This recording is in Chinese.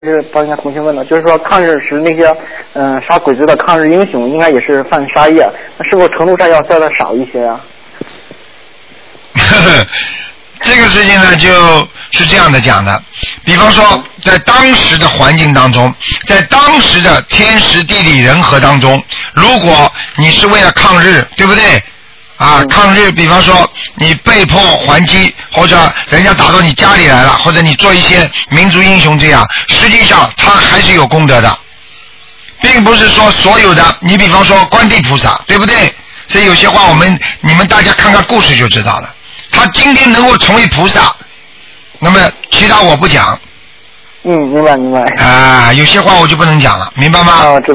是帮人家同学问了，就是说抗日时那些杀鬼子的抗日英雄，应该也是犯杀业，那是否程度上要再少一些呀？ 这个事情呢，就是这样的讲的。比方说，在当时的环境当中，在当时的天时地利人和当中，如果你是为了抗日，对不对？啊，抗日，比方说你被迫还击，或者人家打到你家里来了，或者你做一些民族英雄这样，实际上他还是有功德的，并不是说所有的。你比方说观地菩萨，对不对？所以有些话你们大家看看故事就知道了。他今天能够成为菩萨，那么其他我不讲。 明白。 啊，有些话我就不能讲了，明白吗？ 啊，知道。